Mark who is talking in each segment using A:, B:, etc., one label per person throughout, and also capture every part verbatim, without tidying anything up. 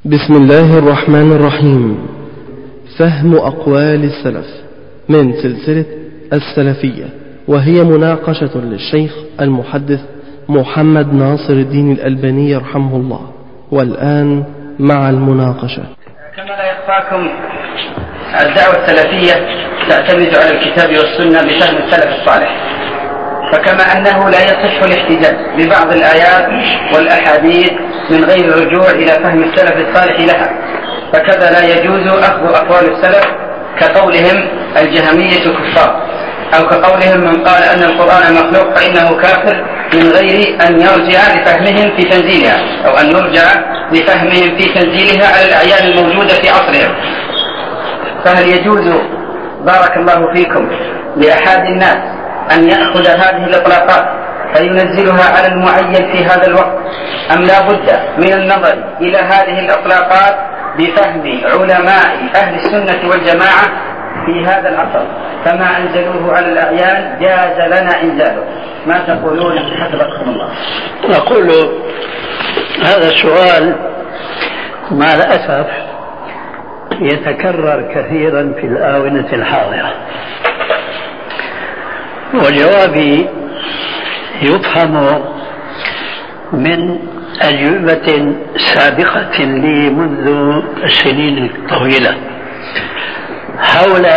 A: بسم الله الرحمن الرحيم. فهم أقوال السلف من سلسلة السلفية، وهي مناقشة للشيخ المحدث محمد ناصر الدين الألباني رحمه الله. والآن مع المناقشة.
B: كما لا يخفاكم الدعوة السلفية تعتمد على الكتاب والسنة بفهم السلف الصالح، فكما أنه لا يصح الاحتجاج ببعض الآيات والأحاديث من غير الرجوع إلى فهم السلف الصالح لها، فكذا لا يجوز أخذ أقوال السلف كقولهم الجهمية كفار، أو كقولهم من قال أن القرآن مخلوق فإنه كافر، من غير أن يرجع لفهمهم في تنزيلها، أو أن يرجع لفهمهم في تنزيلها على الأعيان الموجودة في عصرهم. فهل يجوز بارك الله فيكم لأحد الناس أن يأخذ هذه الإطلاقات فينزلها على المعين في هذا الوقت، أم لا بد من النظر إلى هذه الإطلاقات بفهم علماء أهل السنة والجماعة في هذا العصر، فما أنزلوه على الأعيان جاز لنا إنزاله؟ ما تقولون حفظكم الله؟
C: نقول هذا السؤال مع الأسف يتكرر كثيرا في الآونة الحاضرة، وجوابي يفهم من أجوبة سابقة لي منذ السنين الطويلة حول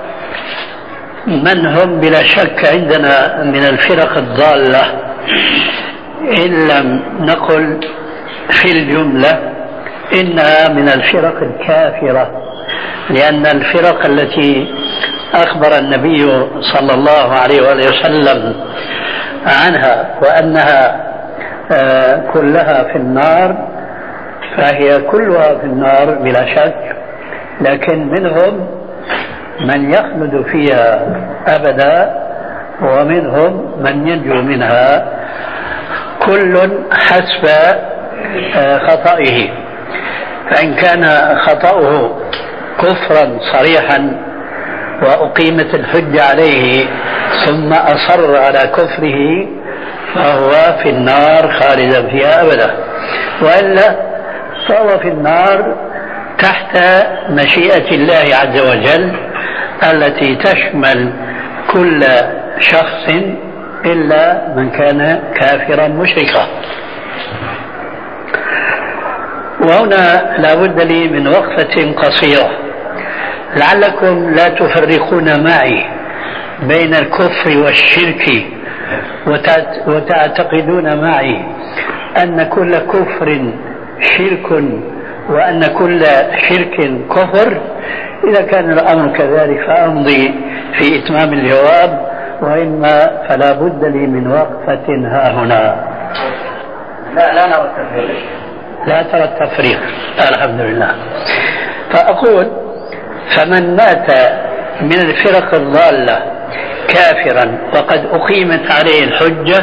C: من هم بلا شك عندنا من الفرق الضالة، إن لم نقل في الجملة إنها من الفرق الكافرة، لأن الفرق التي أخبر النبي صلى الله عليه وآله وسلم عنها وأنها كلها في النار فهي كلها في النار بلا شك، لكن منهم من يخلد فيها أبدا ومنهم من ينجو منها، كل حسب خطئه. فإن كان خطأه كفرا صريحا وأقيمت الحجة عليه ثم أصر على كفره فهو في النار خالدا فيها أبدا، وإلا فهو في النار تحت مشيئة الله عز وجل التي تشمل كل شخص إلا من كان كافرا مشركا. وهنا لا بد لي من وقفة قصيرة لعلكم لا تفرقون معي بين الكفر والشرك وتعتقدون معي أن كل كفر شرك وأن كل شرك كفر. إذا كان الأمر كذلك فأمضي في إتمام الجواب، وإما فلا بد لي من وقفة ها هنا.
B: لا لا نرى التفريق،
C: لا ترى التفريق، الحمد لله. فأقول فمن مات من الفرق الضالة كافرا وقد أقيمت عليه الحجة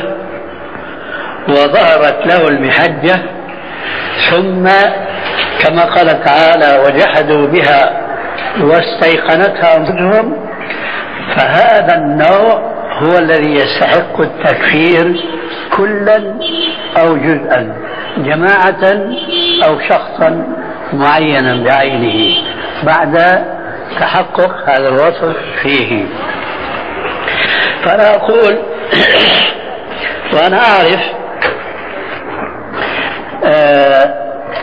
C: وظهرت له المحجة، ثم كما قال تعالى وجحدوا بها واستيقنتها أنفسهم، فهذا النوع هو الذي يستحق التكفير كلا أو جزءا، جماعة أو شخصا معينا بعينه بعد تحقق هذا الوصف فيه. فأنا أقول وأنا أعرف آه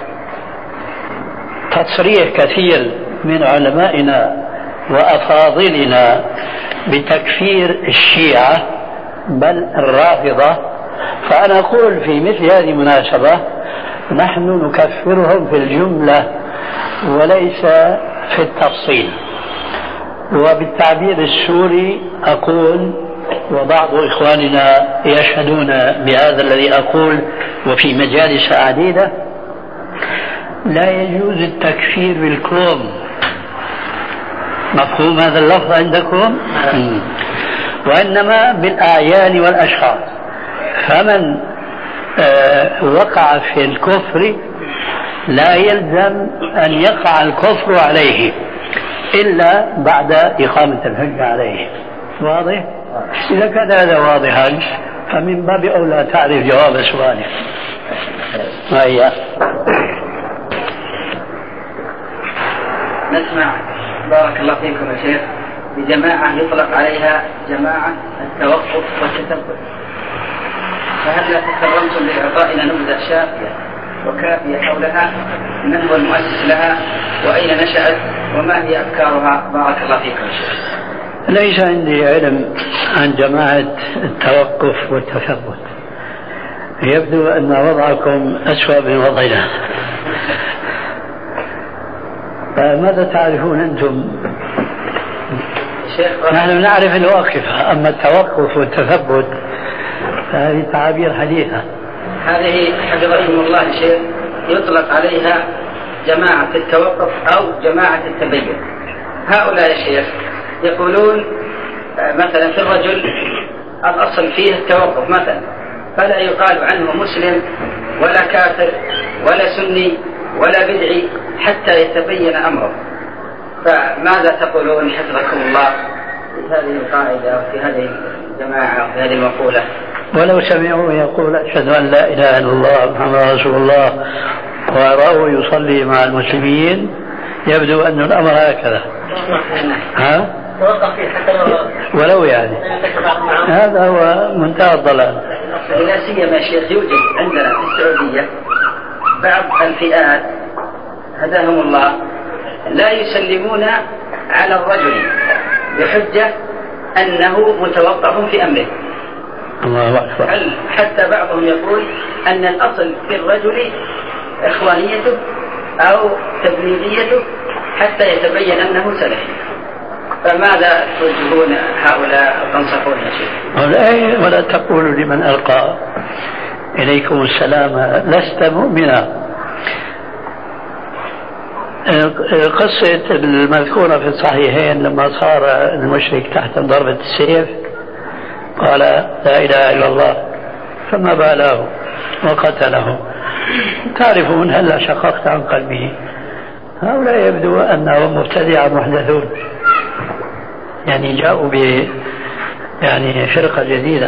C: تصريح كثير من علمائنا وأفاضلنا بتكفير الشيعة بل الرافضة، فأنا أقول في مثل هذه المناسبة نحن نكفرهم في الجملة وليس في التفصيل. وبالتعبير السوري أقول، وبعض إخواننا يشهدون بهذا الذي أقول وفي مجالس عديدة، لا يجوز التكفير بالكوم. مفهوم هذا اللفظ عندكم؟ وإنما بالأعيان والأشخاص. فمن آه وقع في الكفر لا يلزم أن يقع الكفر عليه إلا بعد إقامة الحجة عليه. واضح؟ إذا كان هذا واضحا فمن باب أولى تعرف جواب سؤالك. وهي
B: نسمع بارك الله فيكم يا شيخ بجماعة يطلق عليها جماعة التوقف والتثبت، فهل لا تكرمتم بإعطائنا نبذة شافية وكافية حولها؟ من هو المؤسس لها وأين نشأت وما هي أفكارها؟ بارك الله فيكم يا شيخ.
C: ليس عندي علم عن جماعة التوقف والتثبت، يبدو أن وضعكم أسوأ من وضعنا. ماذا تعرفون أنتم؟ نحن نعرف الواقفة، أما التوقف والتثبت فهذه تعابير حديثة.
B: هذه حفظكم الله شيخ يطلق عليها جماعة التوقف أو جماعة التبين. هؤلاء يا شيخ يقولون مثلا في الرجل الأصل فيه التوقف مثلا، فلا يقال عنه مسلم ولا كافر ولا سني ولا بدعي حتى يتبين أمره. فماذا تقولون حفظكم الله في هذه القاعدة وفي هذه الجماعة وفي هذه المقولة؟
C: ولو سمعوا يقول أشهد أن لا إله إلا الله محمد رسول الله ورأوا يصلي مع المسلمين، يبدو أن الأمر هكذا. ها؟ ولو يعني هذا هو منتهى الضلال.
B: لا سيما يا شيخ يوجد عندنا في السعودية بعض الفئات هداهم الله لا يسلمون على الرجل بحجة أنه متوقف في أمره.
C: الله أكبر.
B: حتى بعضهم يقول أن الأصل في الرجل إخوانيته أو تبليغيته حتى يتبين أنه سلفي. فماذا توجهون هؤلاء وتنصحون يا شيخ؟
C: ولا تقولوا لمن ألقى إليكم السلام لست مؤمنا. قصة المذكورة في الصحيحين لما صار المشرك تحت ضربة السيف قال لا إله إلا الله فما باله وقتله، تعرفون هلا شققت عن قلبه. هؤلاء يبدو أنهم مبتدعة محدثون، يعني جاءوا ب يعني فرقة جديدة.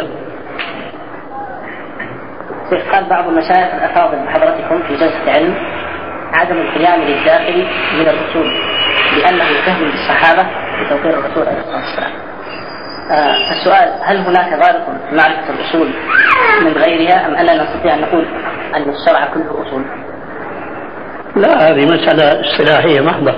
D: قال بعض المشايخ الأفاضل بحضرتكم في جلسة علم عدم القيام للداخل من الأصول لأنه فهم للصحابة بتوقير الرسول عليه الصلاة والسلام. آه السؤال: هل هناك ضابط في معرفة الأصول من غيرها أم أننا نستطيع أن نقول أن الشرع كله أصول؟
C: لا، هذه مسألة اصطلاحية محضة،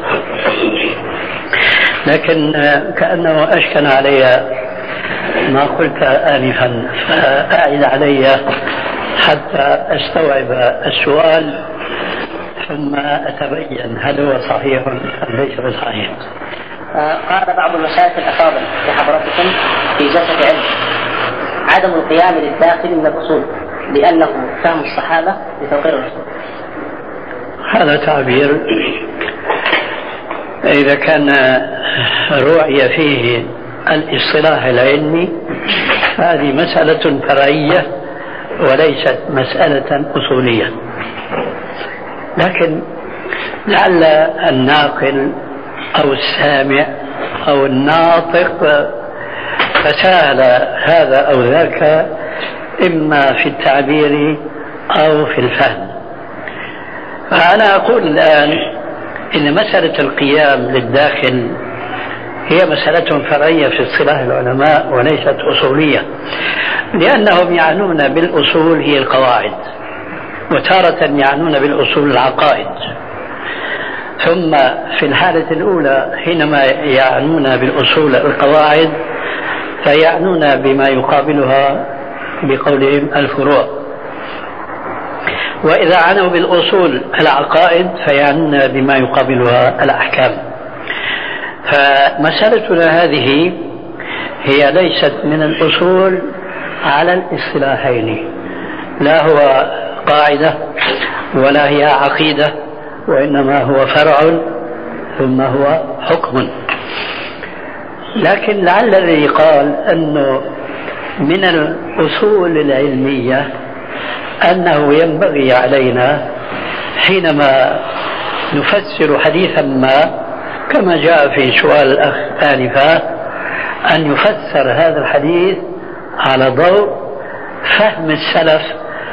C: لكن كأنه أشكل علي ما قلت آنفا، فأعد علي حتى أستوعب السؤال ثم أتبين هل هو صحيح أم ليس بصحيح.
D: قال بعض المشايخ الأفاضل لحضرتكم في جلسة علم عدم القيام للداخل من الأصول لأنه فهم الصحابة بتوقير الرسول.
C: هذا تعبير إذا كان رؤي فيه الاصطلاح العلمي هذه مسألة فرعية وليست مسألة أصولية، لكن لعل الناقل أو السامع أو الناطق تساهل هذا أو ذاك إما في التعبير أو في الفهم. فأنا أقول الآن إن مسألة القيام للداخل هي مسألة فرعية في اصطلاح العلماء وليست أصولية، لأنهم يعنون بالأصول هي القواعد، وتارة يعنون بالأصول العقائد، ثم في الحالة الأولى حينما يعنون بالأصول القواعد فيعنون بما يقابلها بقولهم الفروع، وإذا عنوا بالأصول العقائد فيعنون بما يقابلها الأحكام. فمسألتنا هذه هي ليست من الأصول على الاصطلاحين، لا هو قاعدة ولا هي عقيدة، وإنما هو فرع ثم هو حكم. لكن لعل الذي قال أنه من الأصول العلمية أنه ينبغي علينا حينما نفسر حديثا ما كما جاء في سؤال الأخ آنفا أن يفسر هذا الحديث على ضوء فهم السلف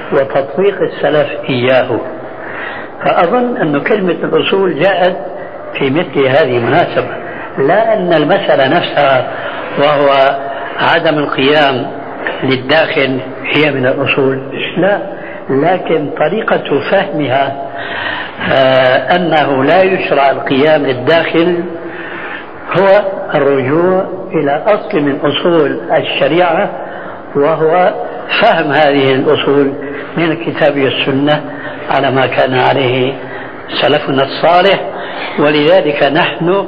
C: وتطبيق السلف إياه. فأظن أن كلمة الأصول جاءت في مثل هذه المناسبة، لا أن المسألة نفسها وهو عدم القيام للداخل هي من الأصول، لا، لكن طريقة فهمها آه أنه لا يشرع القيام للداخل هو الرجوع إلى أصل من أصول الشريعة، وهو فهم هذه الأصول من الكتاب والسنة على ما كان عليه سلفنا الصالح. ولذلك نحن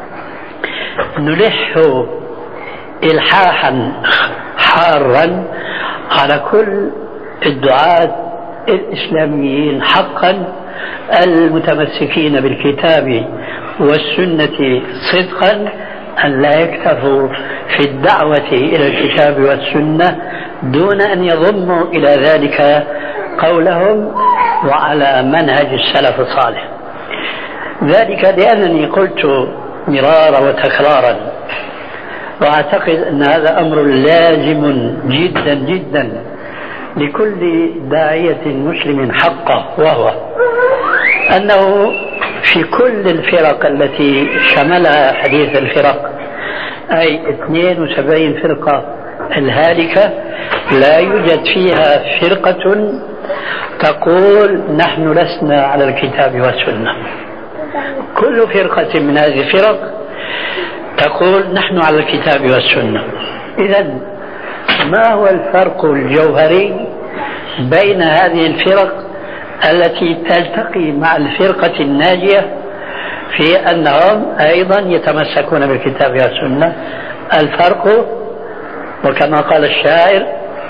C: نلح إلحاحا حارا على كل الدعاة الإسلاميين حقا المتمسكين بالكتاب والسنة صدقا أن لا يكتفوا في الدعوة إلى الكتاب والسنة دون أن يضموا إلى ذلك قولهم وعلى منهج السلف الصالح. ذلك لأنني قلت مرارا وتكرارا، وأعتقد أن هذا أمر لازم جدا جدا لكل داعية مسلم حقا، وهو أنه في كل الفرق التي شملها حديث الفرق، أي اثنين وسبعين فرقة الهالكة، لا يوجد فيها فرقة تقول نحن لسنا على الكتاب والسنة. كل فرقة من هذه الفرق تقول نحن على الكتاب والسنة. إذن ما هو الفرق الجوهري بين هذه الفرق التي تلتقي مع الفرقة الناجية في أنهم أيضا يتمسكون بالكتاب والسنة؟ الفرق وكما قال الشاعر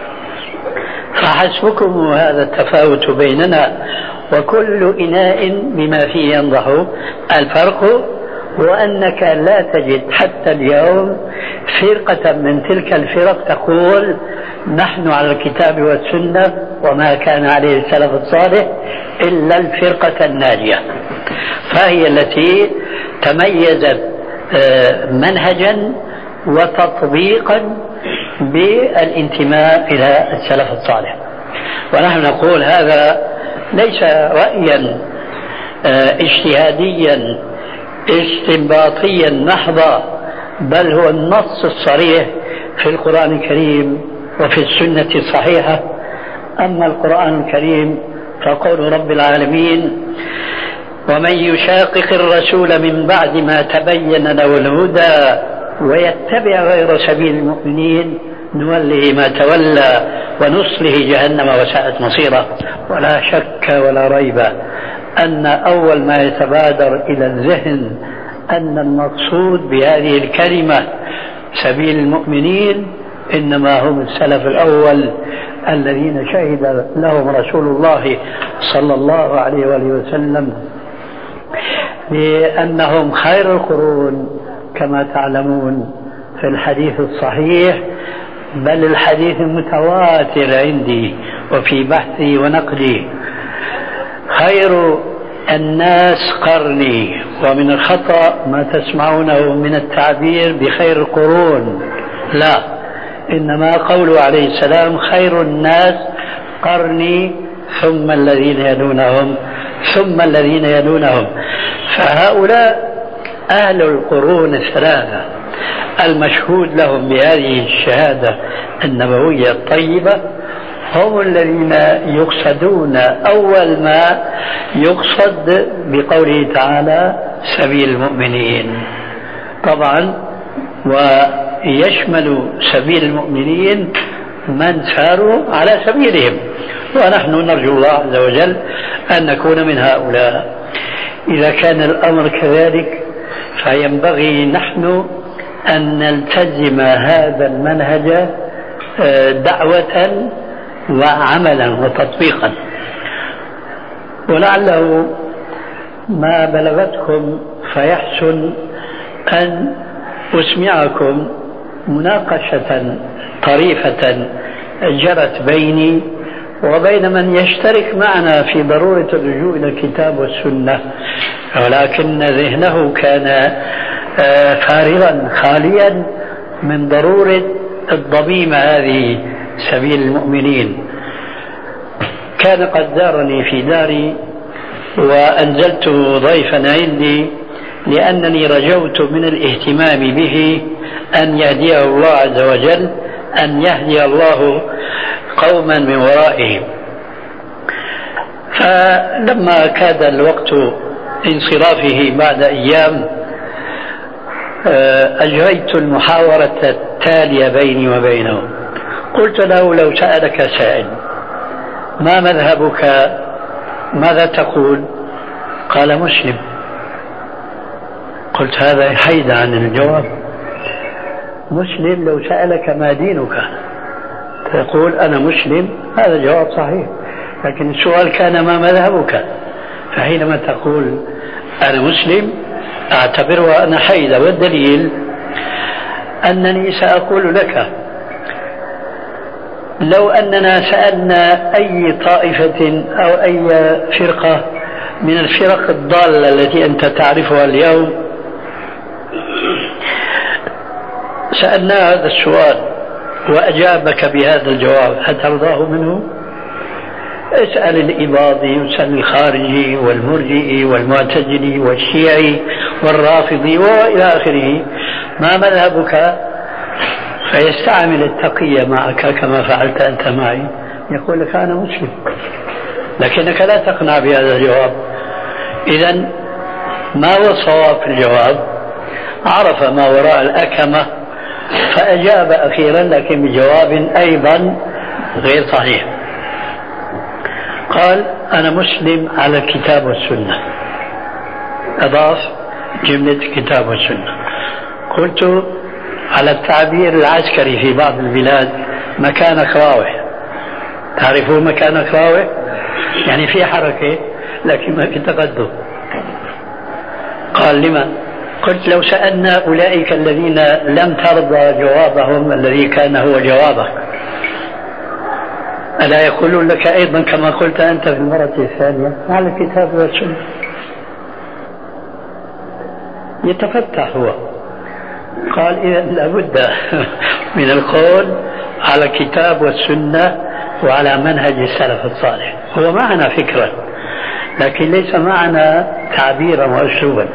C: فحسبكم هذا التفاوت بيننا وكل إناء بما فيه ينضح. الفرق هو أنك لا تجد حتى اليوم فرقة من تلك الفرق تقول نحن على الكتاب والسنة وما كان عليه السلف الصالح إلا الفرقة الناجية، فهي التي تميزت منهجا وتطبيقا بالانتماء إلى السلف الصالح. ونحن نقول هذا ليس رأيا اجتهاديا استنباطيا محضا، بل هو النص الصريح في القرآن الكريم وفي السنة الصحيحة. أما القرآن الكريم فقول رب العالمين ومن يشاقق الرسول من بعد ما تبين له الهدى ويتبع غير سبيل المؤمنين نوله ما تولى ونصله جهنم وساءت مصيرا. ولا شك ولا ريب أن أول ما يتبادر إلى الذهن أن المقصود بهذه الكلمة سبيل المؤمنين إنما هم السلف الأول الذين شهد لهم رسول الله صلى الله عليه وآله وسلم بأنهم خير القرون كما تعلمون في الحديث الصحيح، بل الحديث المتواتر عندي وفي بحثي ونقدي خير الناس قرني. ومن الخطأ ما تسمعونه من التعبير بخير القرون، لا، إنما قوله عليه السلام خير الناس قرني ثم الذين يلونهم ثم الذين يلونهم. فهؤلاء أهل القرون الثلاثة المشهود لهم بهذه الشهادة النبوية الطيبة هم الذين يقصدون أول ما يقصد بقوله تعالى سبيل المؤمنين. طبعا ويشمل سبيل المؤمنين من ساروا على سبيلهم، ونحن نرجو الله عز وجل أن نكون من هؤلاء. إذا كان الأمر كذلك فينبغي نحن أن نلتزم هذا المنهج دعوة وعملا وتطبيقا. ولعله ما بلغتكم فيحسن أن أسمعكم مناقشة طريفة جرت بيني وبين من يشترك معنا في ضرورة اللجوء إلى الكتاب والسنة، ولكن ذهنه كان فارغا خاليا من ضرورة الضميمة هذه سبيل المؤمنين. كان قد زارني في داري وأنزلته ضيفا عندي لأنني رجوت من الاهتمام به أن يهديه الله عز وجل، أن يهدي الله قوما من ورائهم. فلما كاد الوقت انصرافه بعد أيام أجريت المحاورة التالية بيني وبينه. قلت له: لو سألك سائل ما مذهبك ماذا تقول؟ قال: مسلم. قلت: هذا حيد عن الجواب. مسلم. لو سألك ما دينك تقول أنا مسلم، هذا جواب صحيح، لكن السؤال كان ما مذهبك، فحينما تقول أنا مسلم أعتبرها أنا حيدة. والدليل أنني سأقول لك لو أننا سألنا أي طائفة أو أي فرقة من الفرق الضالة التي أنت تعرفها اليوم، سألنا هذا السؤال وأجابك بهذا الجواب، هل ترضاه منه؟ اسأل الإباضي واسأل الخارجي والمرجئي والمعتزلي والشيعي والرافضي وإلى آخره ما مذهبك، فيستعمل التقية معك كما فعلت أنت معي، يقول لك أنا مسلم، لكنك لا تقنع بهذا الجواب. إذن ما هو الصواب في الجواب؟ عرف ما وراء الأكمة فأجاب أخيرا، لكن بجواب أيضا غير صحيح. قال: أنا مسلم على الكتاب والسنة. أضاف جملة الكتاب والسنة. قلت: على التعبير العسكري في بعض البلاد مكانك راوح. تعرفون مكانك راوح؟ يعني في حركة لكن ما في تقدم. قال: لما؟ قلت: لو سألنا أولئك الذين لم ترضى جوابهم الذي كان هو جوابك، ألا يقولون لك أيضا كما قلت أنت في المرة الثانية على الكتاب والسنة؟ يتفتح هو. قال: إذا لابد من القول على الكتاب والسنة وعلى منهج السلف الصالح. هو معنا فكرا لكن ليس معنا تعبيرا وأسلوبا.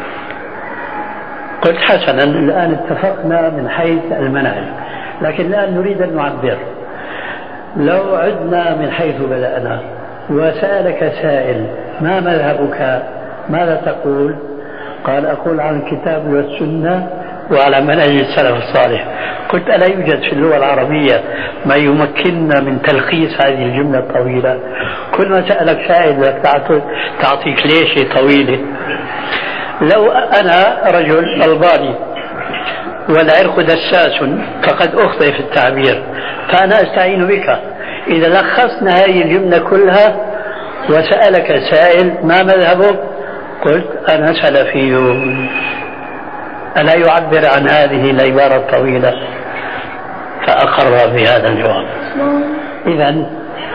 C: قلت: حسنا، الآن اتفقنا من حيث المنهج، لكن الآن نريد أن نعبر. لو عدنا من حيث بدأنا وسألك سائل ما مذهبك ماذا تقول؟ قال: أقول عن الكتاب والسنة وعلى منهج السلف الصالح. قلت: ألا يوجد في اللغة العربية ما يمكننا من تلخيص هذه الجملة الطويلة؟ كل ما سألك سائل تعطيك ليش طويلة. لو أنا رجل ألباني والعرق دساس فقد أخطئ في التعبير، فأنا أستعين بك. إذا لخصنا هذه الجملة كلها وسألك سائل ما مذهبك؟ قلت: أنا سلفي. ألا يعبر عن هذه العبارة الطويلة؟ فأقر بهذا الجواب. إذن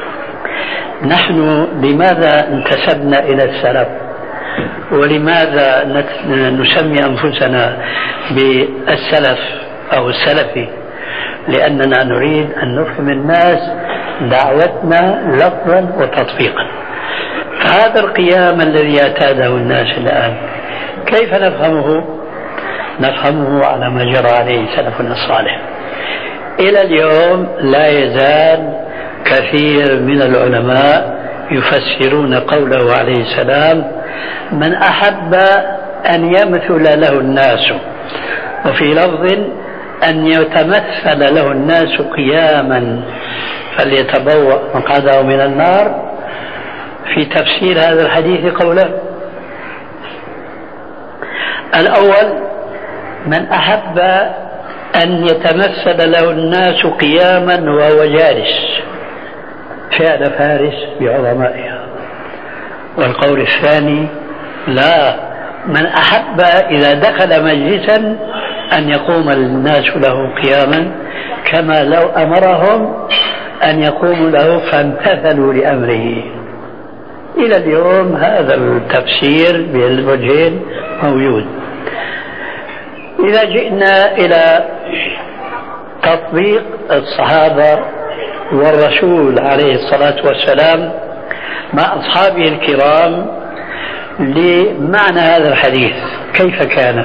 C: نحن لماذا انتسبنا إلى السلف ولماذا نسمي أنفسنا بالسلف أو السلفي؟ لأننا نريد أن نفهم الناس دعوتنا لفظا وتطبيقا. فهذا القيام الذي اعتاده الناس الآن كيف نفهمه؟ نفهمه على ما جرى عليه سلفنا الصالح. إلى اليوم لا يزال كثير من العلماء يفسرون قوله عليه السلام: من أحب أن يمثل له الناس، وفي لفظ أن يتمثل له الناس قياما فليتبوأ مقعده من النار. في تفسير هذا الحديث قولان: الأول: من أحب أن يتمثل له الناس قياما وهو جالس، فعل فارس بعظمائها. والقول الثاني: لا، من أحب إذا دخل مجلسا أن يقوم الناس له قياما كما لو أمرهم أن يقوموا له فامتثلوا لأمره. إلى اليوم هذا التفسير بالوجهين موجود. إذا جئنا إلى تطبيق الصحابة والرسول عليه الصلاة والسلام مع أصحابه الكرام لمعنى هذا الحديث، كيف كان؟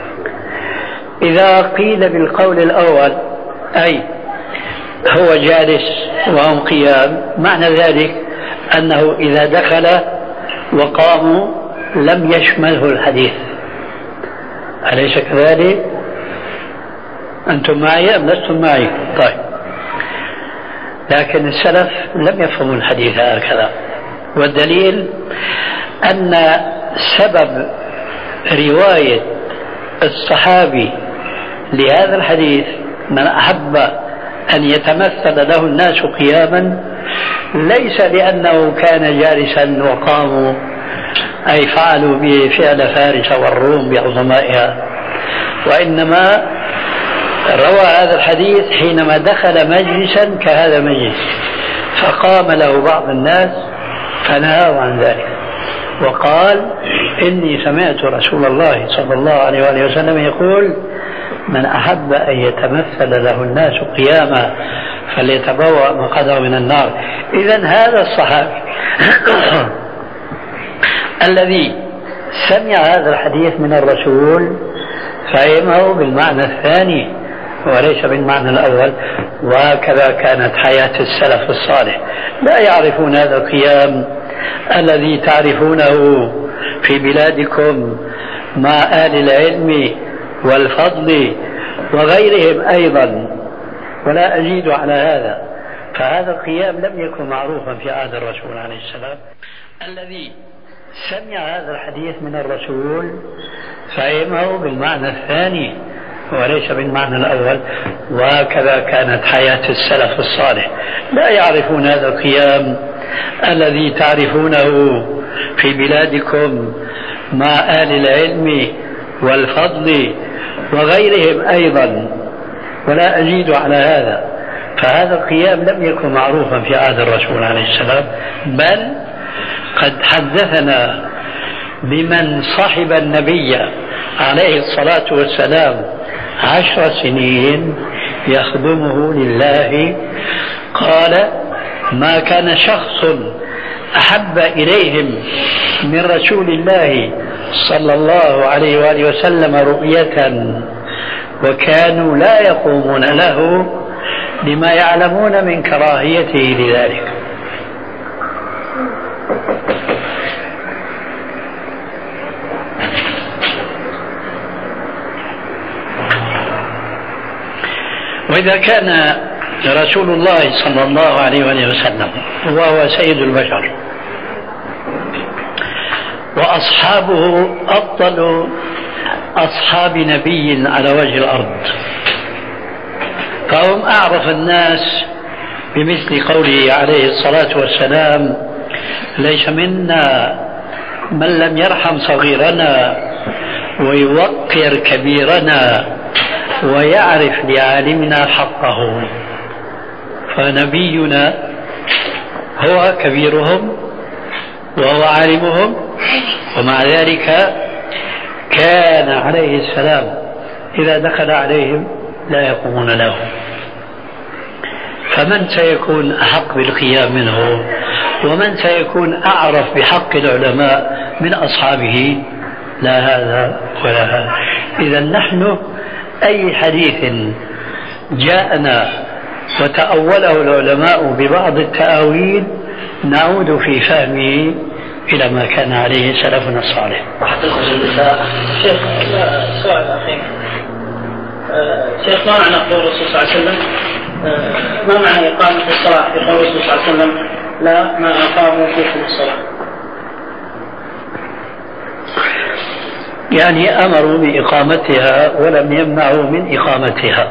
C: إذا قيل بالقول الأول أي هو جالس وهم قيام، معنى ذلك أنه إذا دخل وقاموا لم يشمله الحديث، أليس كذلك؟ أنتم معي أم لستم معي؟ طيب، لكن السلف لم يفهموا الحديث هكذا، والدليل أن سبب رواية الصحابي لهذا الحديث من أحب أن يتمثل له الناس قياما ليس لأنه كان جالسا وقاموا، أي فعلوا به فعل فارس والروم بعظمائها، وإنما روى هذا الحديث حينما دخل مجلسا كهذا المجلس فقام له بعض الناس فنهاه عن ذلك وقال إني سمعت رسول الله صلى الله عليه وآله وسلم يقول من أحب أن يتمثل له الناس قياما فليتبوأ مقعده من النار. إذن هذا الصحابي الذي سمع هذا الحديث من الرسول فهمه بالمعنى الثاني وليس بالمعنى الأول، وهكذا كانت حياة السلف الصالح، لا يعرفون هذا القيام الذي تعرفونه في بلادكم مع أهل العلم والفضل وغيرهم أيضا، ولا أزيد على هذا. فهذا القيام لم يكن معروفا في عهد الرسول عليه السلام. الذي سمع هذا الحديث من الرسول فهمه بالمعنى الثاني وليس بالمعنى الأول، وهكذا كانت حياة السلف الصالح، لا يعرفون هذا القيام الذي تعرفونه في بلادكم مع أهل العلم والفضل وغيرهم أيضا، ولا أزيد على هذا. فهذا القيام لم يكن معروفا في عهد الرسول عليه السلام، بل قد حدثنا بمن صحب النبي عليه الصلاة والسلام عشر سنين يخدمه لله، قال ما كان شخص أحب إليهم من رسول الله صلى الله عليه وآله وسلم رؤية وكانوا لا يقومون له لما يعلمون من كراهيته لذلك. وإذا كان رسول الله صلى الله عليه وآله وسلم وهو سيد البشر وأصحابه أفضل أصحاب نبي على وجه الأرض، فهم أعرف الناس بمثل قوله عليه الصلاة والسلام ليس منا من لم يرحم صغيرنا ويوقر كبيرنا ويعرف لعالمنا حقه. فنبينا هو كبيرهم وهو عالمهم، ومع ذلك كان عليه السلام إذا دخل عليهم لا يقومون له. فمن سيكون أحق بالقيام منه ومن سيكون أعرف بحق العلماء من أصحابه؟ لا هذا ولا هذا. إذا نحن أي حديث جاءنا وتأوله العلماء ببعض التأويل نعود في فهمه إلى ما كان عليه سلفنا الصالح.
E: شيخ سؤال أخير، شيخ ما معنى قول الرسول صلى الله عليه وسلم ما معنى إقامة الصلاة في قول الرسول صلى الله عليه وسلم لا ما أقاموا فيكم الصلاة؟
C: يعني أمروا بإقامتها ولم يمنعوا من إقامتها.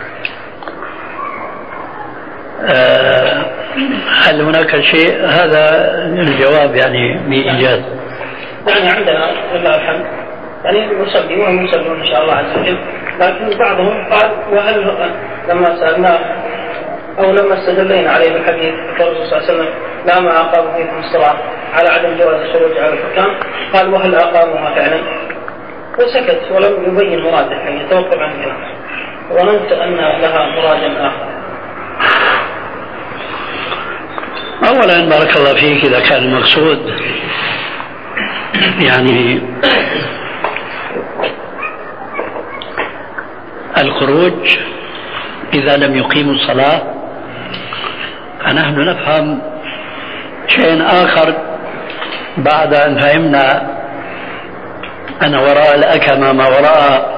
C: أه هل هناك شيء؟ هذا الجواب يعني بإيجاز.
E: يعني عندنا لله الحمد يعني نصلي وهم يصلون إن شاء الله عز وجل، لكن بعضهم قال وهل لما سألناه أو لما استدلينا عليه بالحديث الرسول صلى الله عليه وسلم لا ما أقاموا فيكم الصلاة على عدم جواز الخروج على الحكام، قال وهل أقاموها فعلا؟ وسكت ولم يبين مراده، يعني يتوقف عن الكلام، ظننت أن لها مرادا آخر.
C: أولا بارك الله فيك، إذا كان المقصود يعني الخروج إذا لم يقيموا الصلاة، فنحن نفهم شيء آخر بعد أن فهمنا أن وراء الأكمة ما وراء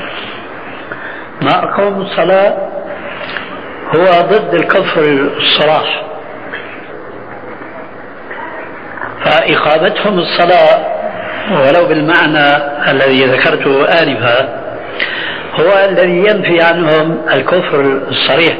C: ما أقاموا الصلاة هو ضد الكفر الصراح. فإقامتهم الصلاة ولو بالمعنى الذي ذكرته آنفا هو الذي ينفي عنهم الكفر الصريح.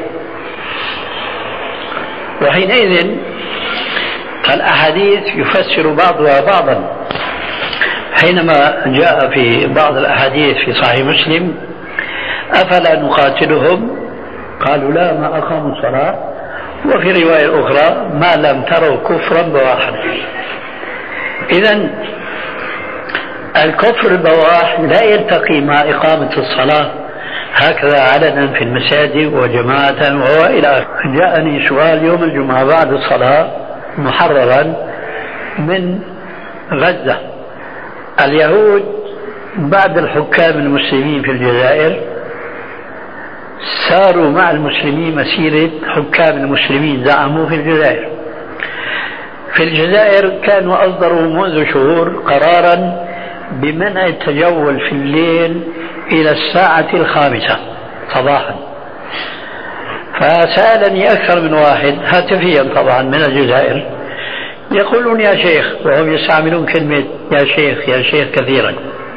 C: وحينئذ فالأحاديث يفسر بعضها بعضا. حينما جاء في بعض الأحاديث في صحيح مسلم أفلا نقاتلهم، قالوا لا ما أقاموا الصلاة. وفي رواية أخرى ما لم تروا كفرا بواحا. إذن الكفر البواح لا يلتقي مع إقامة الصلاة هكذا علنا في المساجد وجماعة وهو إلى آخره. جاءني سؤال يوم الجمعة بعد الصلاة محررا من غزة. اليهود بعد الحكام المسلمين في الجزائر ساروا مع المسلمين مسيرة حكام المسلمين زعموا في الجزائر. في الجزائر كانوا أصدروا منذ شهور قرارا بمنع التجول في الليل إلى الساعة الخامسة صباحا. فسألني أكثر من واحد هاتفيا طبعا من الجزائر يقولون يا شيخ، وهم يستعملون كلمة يا شيخ يا شيخ كثيرا،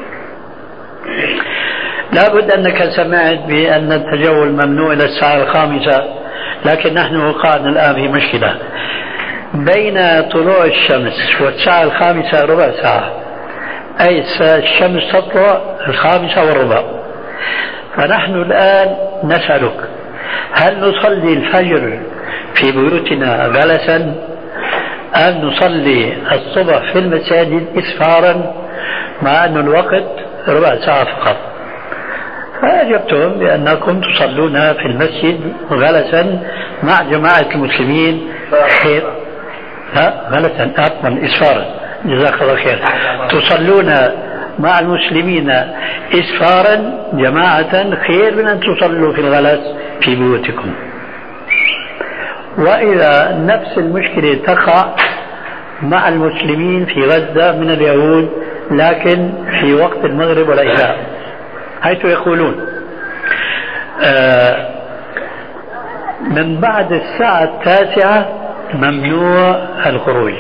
C: لابد أنك سمعت بأن التجول ممنوع إلى الساعة الخامسة، لكن نحن وقعنا الآن في مشكلة بين طلوع الشمس والساعة الخامسة ربع ساعة، أي الشمس تطلع الخامسة والربع. فنحن الآن نسألك هل نصلي الفجر في بيوتنا جلسا أم نصلي الصبح في المساجد إسفارا مع أن الوقت ربع ساعة فقط؟ فأجبتهم بأنكم تصلون في المسجد جلسا مع جماعة المسلمين خير. لا غلطا عفوا إسفارا، جزاك الله خير. تصلون مع المسلمين إسفارا جماعة خير من أن تصلوا في الغلس في بيوتكم. وإذا نفس المشكلة تقع مع المسلمين في غزة من اليهود لكن في وقت المغرب والعشاء، حيث يقولون آه من بعد الساعة التاسعة ممنوع الخروج،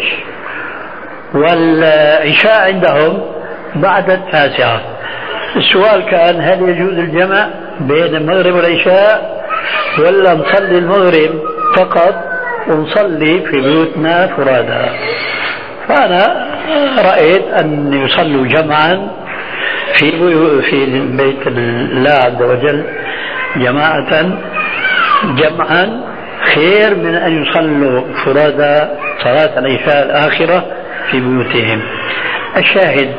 C: والعشاء عندهم بعد التاسعة. السؤال كان هل يجوز الجمع بين المغرب والعشاء ولا نصلي المغرب فقط ونصلي في بيوتنا فرادى؟ فأنا رأيت أن يصلوا جمعا في في بيت الله عز وجل جماعة جمعا خير من أن يصلوا فرادى صلاة العشاء الآخرة في بيوتهم. الشاهد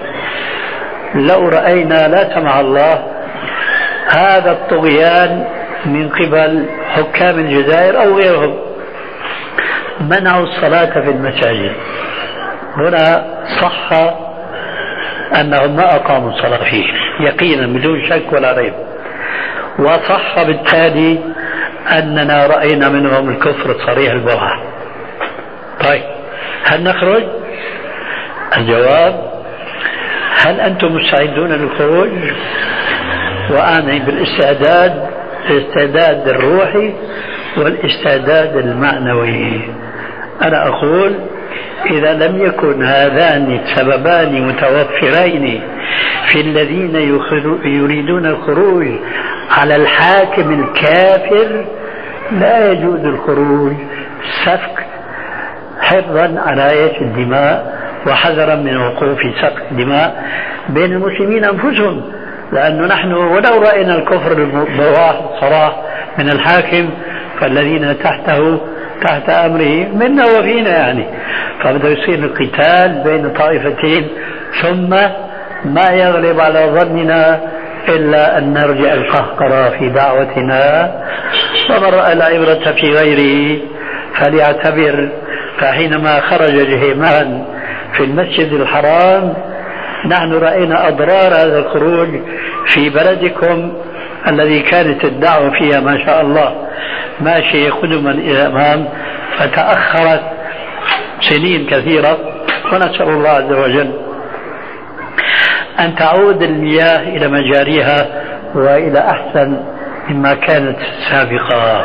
C: لو رأينا لا سمح الله هذا الطغيان من قبل حكام الجزائر أو غيرهم منعوا الصلاة في المساجد، هنا صح أنهم ما أقاموا الصلاة فيه يقينا بدون شك ولا ريب، وصح بالتالي أننا رأينا منهم الكفر الصريح البواح. طيب هل نخرج؟ الجواب هل أنتم مستعدون للخروج؟ وأعني بالاستعداد الاستعداد الروحي والاستعداد المعنوي. أنا أقول إذا لم يكن هذان السببان متوفرين في الذين يريدون الخروج على الحاكم الكافر لا يجوز الخروج، سفك حفظا على آية الدماء وحذرا من وقوع في سفك الدماء بين المسلمين أنفسهم. لأنه نحن ولو رأينا الكفر البواح الصراح من الحاكم فالذين تحته تحت أمره منا وفينا يعني، فبدأ يصير القتال بين طائفتين ثم ما يغلب على ظننا إلا أن نرجع القهقرة في دعوتنا، ومن رأى العبرة في غيره فليعتبر. فحينما خرج جهيمان في المسجد الحرام نحن رأينا أضرار هذا الخروج في بلدكم الذي كانت الدعوة فيها ما شاء الله ماشية قدما إلى الأمام، فتأخرت سنين كثيرة، ونسأل الله عز وجل أن تعود المياه إلى مجاريها وإلى أحسن مما كانت سابقا.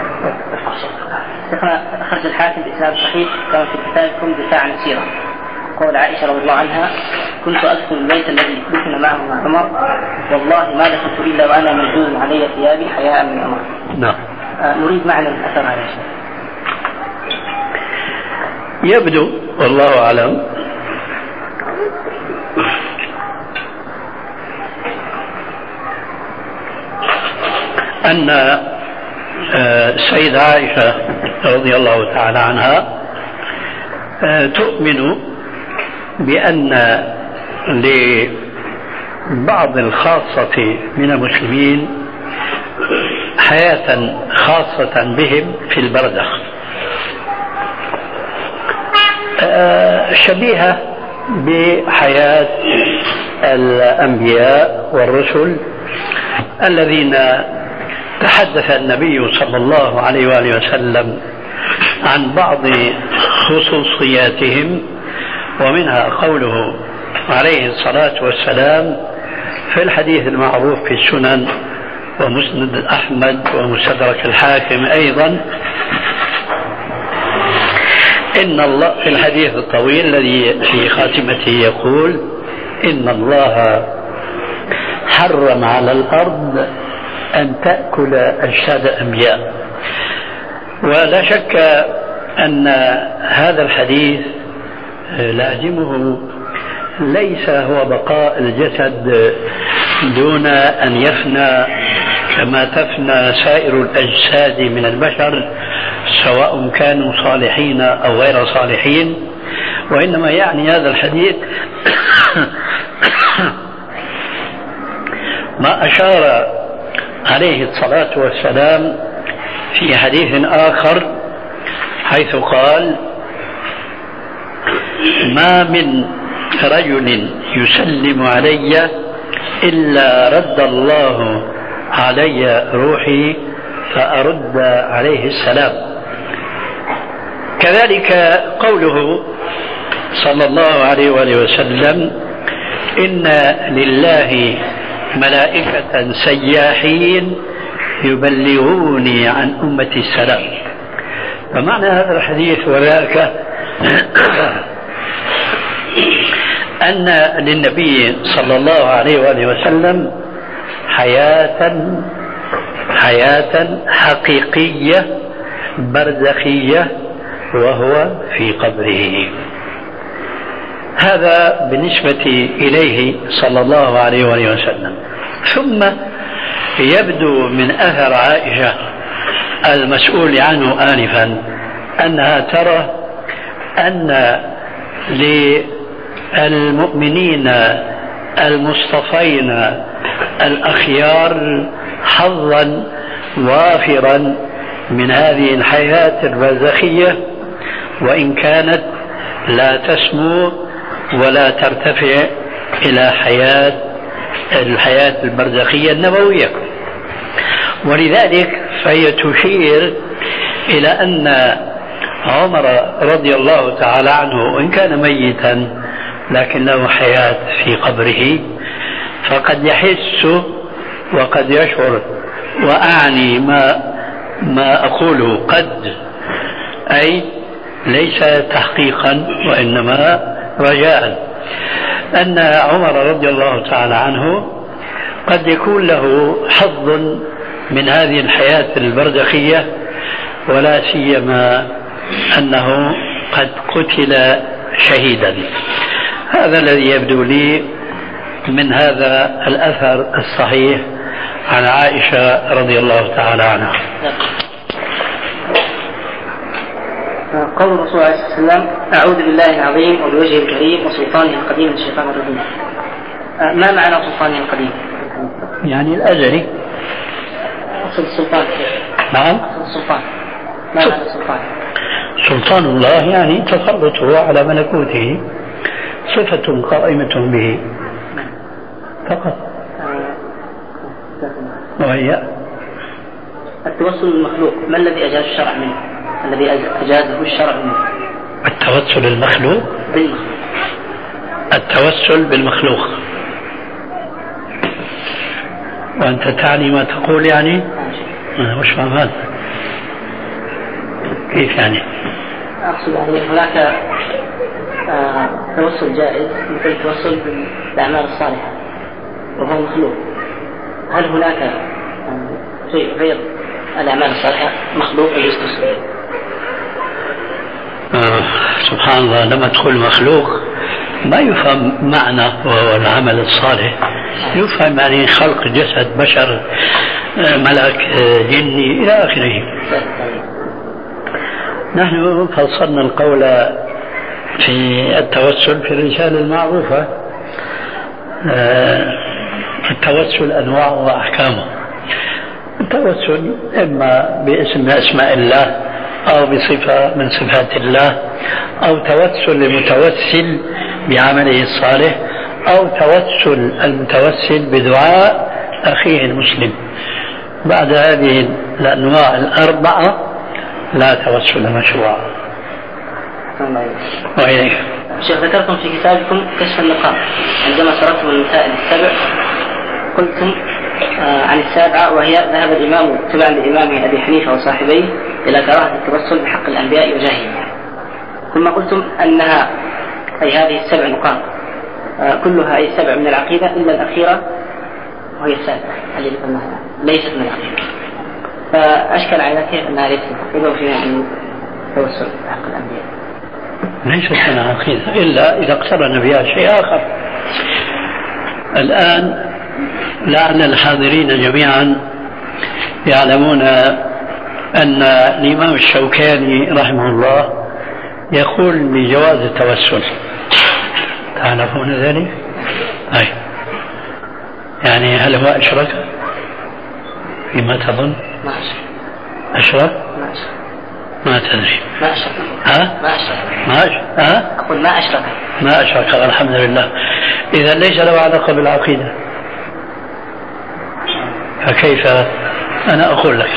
D: أخرج الحاكم بإسناد صحيح كما في كتابكم دفاع عن السيرة، قول عائشة رضي الله عنها: كنت أدخل البيت الذي دفن معه مع عمر، والله ما دخلت إلا وأنا مجدود علي ثيابي حياء من عمر.
C: نعم.
D: آه نريد معنى الأثر هذا.
C: يبدو والله أعلم أن السيدة عائشة رضي الله تعالى عنها تؤمن بأن لبعض الخاصة من المسلمين حياة خاصة بهم في البرزخ شبيهة بحياة الأنبياء والرسل الذين تحدث النبي صلى الله عليه وآله وسلم عن بعض خصوصياتهم، ومنها قوله عليه الصلاة والسلام في الحديث المعروف في السنن ومسند أحمد ومستدرك الحاكم أيضا: إن الله، في الحديث الطويل الذي في خاتمته يقول: إن الله حرم على الأرض أن تأكل أجساد الأنبياء. ولا شك أن هذا الحديث لازمه ليس هو بقاء الجسد دون أن يفنى كما تفنى سائر الأجساد من البشر، سواء كانوا صالحين أو غير صالحين، وإنما يعني هذا الحديث ما أشار عليه الصلاة والسلام في حديث آخر حيث قال: ما من رجل يسلم علي إلا رد الله علي روحي فأرد عليه السلام. كذلك قوله صلى الله عليه وآله وسلم: إن لله ملائكة سياحين يبلغوني عن أمتي السلام. فمعنى هذا الحديث وذاك أن للنبي صلى الله عليه وآله وسلم حياة حياة حقيقية برزخية وهو في قبره. هذا بالنسبة إليه صلى الله عليه وآله وسلم. ثم يبدو من أثر عائشة المسؤول عنه آنفا أنها ترى أن للمؤمنين المصطفين الأخيار حظا وافرا من هذه الحياة البرزخية، وإن كانت لا تسمو ولا ترتفع إلى حياة الحياة البرزخية النبوية. ولذلك فهي تشير إلى أن عمر رضي الله تعالى عنه وإن كان ميتا لكن له حياة في قبره، فقد يحس وقد يشعر، وأعني ما ما أقوله قد، أي ليس تحقيقا وإنما رجاء، أن عمر رضي الله تعالى عنه قد يكون له حظ من هذه الحياة البرزخية، ولا سيما أنه قد قتل شهيدا. هذا الذي يبدو لي من هذا الأثر الصحيح عن عائشة رضي الله تعالى عنها.
D: قول الرسول عليه الصلاة والسلام: أعوذ بالله العظيم وبوجهه الكريم وسلطانه القديم من الشيطان الرجيم. ما معنى سلطانه القديم؟
C: يعني الأزلي.
D: أصل السلطان.
C: نعم.
D: أصل السلطان. ما معنى السلطان؟
C: سلطان الله يعني تسلطه على ملكوته، صفة قائمة به فقط. وهي
D: التوسل المخلوق ما الذي أجاز الشرع منه؟ الذي أجازه الشرع منه
C: التوسل المخلوق
D: بالمخلوق.
C: التوسل بالمخلوق، وأنت تعني ما تقول يعني؟ أنا مش فاهم هذا كيف يعني؟
D: أقصد يعني هناك آه توسل جائز مثل التوسل بالأعمال الصالحة وهو مخلوق، هل هناك شيء غير الأعمال الصالحة مخلوق يستوسل؟
C: آه سبحان الله، لما تقول مخلوق ما يفهم معنى وهو العمل الصالح، يفهم يعني خلق جسد بشر ملك جني إلى آخره. نحن فصلنا القول في التوسل في الرسالة المعروفة. التوسل أنواع وأحكامه. التوسل إما باسم من أسماء الله أو بصفة من صفات الله، أو توسل المتوسل بعمله الصالح، أو توسل المتوسل بدعاء أخيه المسلم. بعد هذه الأنواع الأربعة لا توسل مشروع. وإليك
D: شيخ، ذكرتم في كتابكم كشف النقاب عندما سردتم المسائل السبع قلتم آه عن السابعة وهي ذهب الإمام تبعا لإمامه أبي حنيفة وصاحبيه إلى كراهة التوسل بحق الأنبياء وجاههم، ثم قلتم أنها أي هذه السبع نقاط آه كلها أي سبع من العقيدة إلا الأخيرة وهي السابعة اللي ذكرناها ليست من العقيدة، فأشكل على كيف أنها ليست من العقيدة وفيها أن التوسل بحق الأنبياء
C: ليست من العقيدة إلا إذا اقترن بها شيء آخر. الآن لعل الحاضرين جميعا يعلمون أن الإمام الشوكاني رحمه الله يقول بجواز التوسل. تعرفون ذلك؟ أي يعني هل هو أشرك فيما تظن؟
D: ما أشرك.
C: أشرك؟
D: ما أشرك.
C: ما تدري.
D: ما أشرك.
C: ها؟
D: ما أشرك.
C: ما أشرك. ها؟
D: أقول ما أشرك.
C: ما أشرك الحمد لله. إذا ليس له علاقة بالعقيدة، فكيف أنا أقول لك؟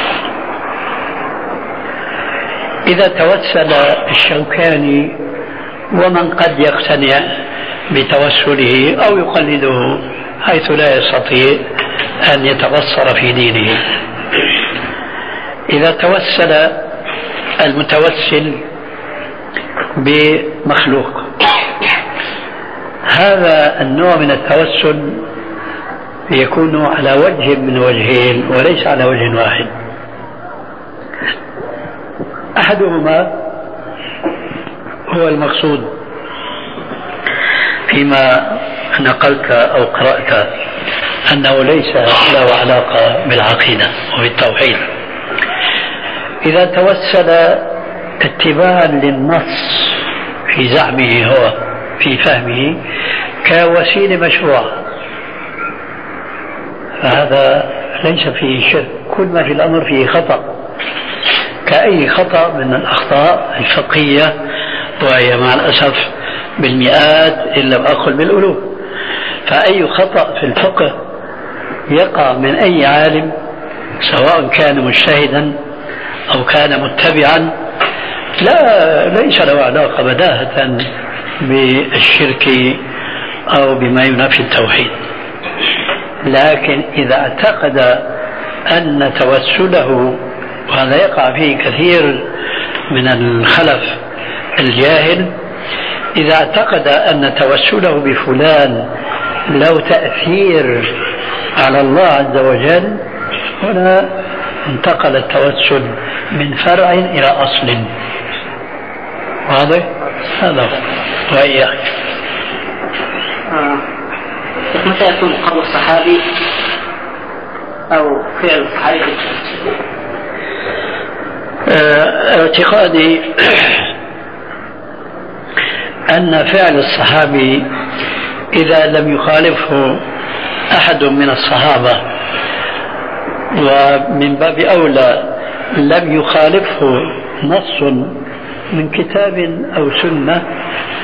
C: إذا توسل الشوكاني ومن قد يقتنع بتوسله أو يقلده حيث لا يستطيع أن يتبصر في دينه، إذا توسل المتوسل بمخلوق، هذا النوع من التوسل يكون على وجه من وجهين وليس على وجه واحد. أحدهما هو المقصود فيما نقلت أو قرأت أنه ليس له علاقة بالعقيدة وبالتوحيد. إذا توسل اتباعا للنص في زعمه هو في فهمه كوسيلة مشروعة، فهذا ليس فيه شرك، كل ما في الأمر فيه خطأ كأي خطأ من الأخطاء الفقهية، وهي مع الأسف بالمئات إن لم أقل بالألوف. فأي خطأ في الفقه يقع من أي عالم سواء كان مجتهدا أو كان متبعا لا ليس له علاقة بداهة بالشرك أو بما ينافي التوحيد. لكن إذا اعتقد أن توسله، وهذا يقع فيه كثير من الخلف الجاهل، إذا اعتقد أن توسله بفلان له تأثير على الله عز وجل، هنا انتقل التوسل من فرع إلى أصل. واضح؟ هذا وإياك.
D: آه. متى يكون قول الصحابي أو فعل الصحابي؟
C: آه، اعتقادي أن فعل الصحابي إذا لم يخالفه أحد من الصحابة، ومن باب أولى لم يخالفه نص من كتاب أو سنة،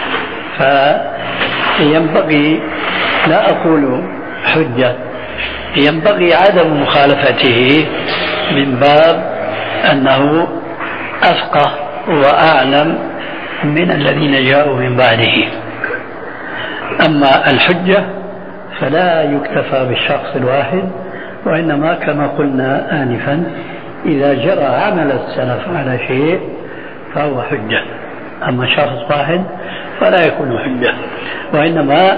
C: فينبغي لا أقول حجة ينبغي عدم مخالفته من باب أنه أفقه وأعلم من الذين جاءوا من بعده. أما الحجة فلا يكتفى بالشخص الواحد، وإنما كما قلنا آنفا إذا جرى عمل السلف على شيء فهو حجة، أما شخص واحد فلا يكون حجة. وإنما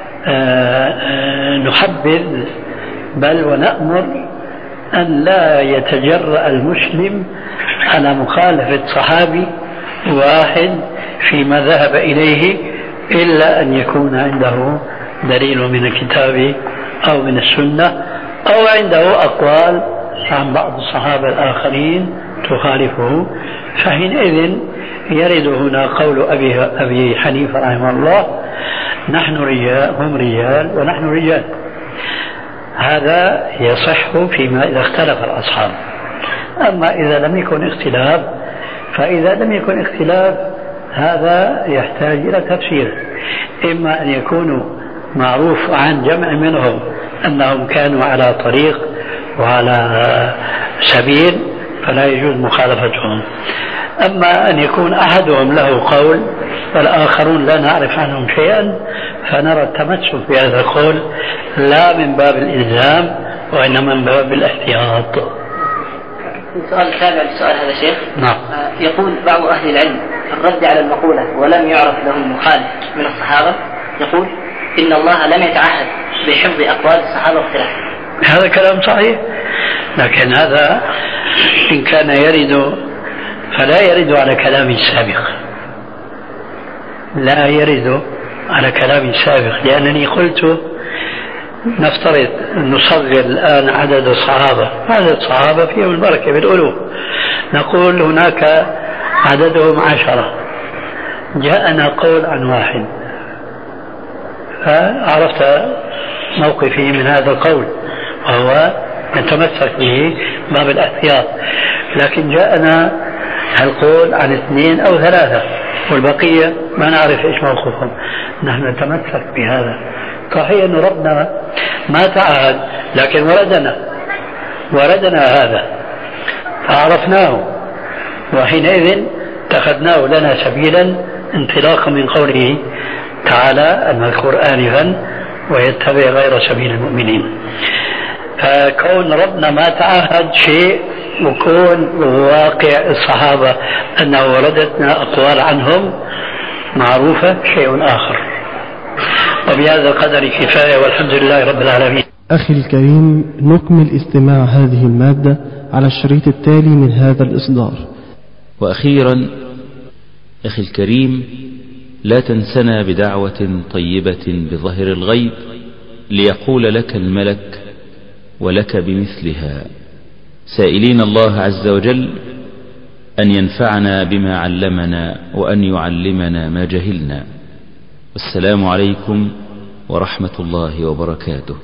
C: نحبذ بل ونأمر أن لا يتجرأ المسلم على مخالفة صحابي واحد فيما ذهب إليه إلا أن يكون عنده دليل من الكتاب أو من السنة، أو عنده أقوال عن بعض الصحابة الآخرين تخالفه، فحينئذ يرد هنا قول أبي, أبي حنيفة رحمه الله: نحن رجال هم رجال ونحن رجال. هذا يصح فيما إذا اختلف الأصحاب. أما إذا لم يكن اختلاف، فإذا لم يكن اختلاف هذا يحتاج إلى تفسير، إما أن يكونوا معروف عن جمع منهم أنهم كانوا على طريق وعلى سبيل فلا يجوز مخالفتهم، أما أن يكون أحدهم له قول والآخرون لا نعرف عنهم شيئا فنرى التمسك بهذا القول لا من باب الإلزام وإنما من باب الاحتياط.
D: سؤال تابع للسؤال هذا شيخ.
C: نعم.
D: يقول بعض أهل العلم الرد على المقولة ولم يعرف لهم مخالف من الصحابة، يقول إن الله لم يتعهد بحفظ أقوال الصحابة واختلافهم.
C: هذا كلام صحيح، لكن هذا إن كان يرد فلا يرد على كلام سابق، لا يرد على كلام سابق، لأنني قلت نفترض نصغر الآن عدد الصحابة، عدد الصحابة فيهم البركة بالألوف، نقول هناك عددهم عشرة، جاءنا قول عن واحد فعرفت موقفي من هذا القول وهو نتمسك به باب الاحتياط، لكن جاءنا هالقول عن اثنين أو ثلاثة والبقية ما نعرف إيش موقفهم، نحن نتمسك بهذا. صحيح أن ربنا ما تعهد، لكن وردنا وردنا هذا فعرفناه، وحينئذ اتخذناه لنا سبيلا انطلاقا من قوله تعالى المذكور آنفا: ويتبع غير سبيل المؤمنين. فكون ربنا ما تعهد شيء وكون واقع الصحابة أنه وردتنا أقوال عنهم معروفة شيء آخر. وبهذا القدر كفاية، والحمد لله رب العالمين.
A: أخي الكريم، نكمل استماع هذه المادة على الشريط التالي من هذا الإصدار.
F: وأخيرا أخي الكريم، لا تنسنا بدعوة طيبة بظهر الغيب ليقول لك الملك ولك بمثلها، سائلين الله عز وجل أن ينفعنا بما علمنا وأن يعلمنا ما جهلنا. والسلام عليكم ورحمة الله وبركاته.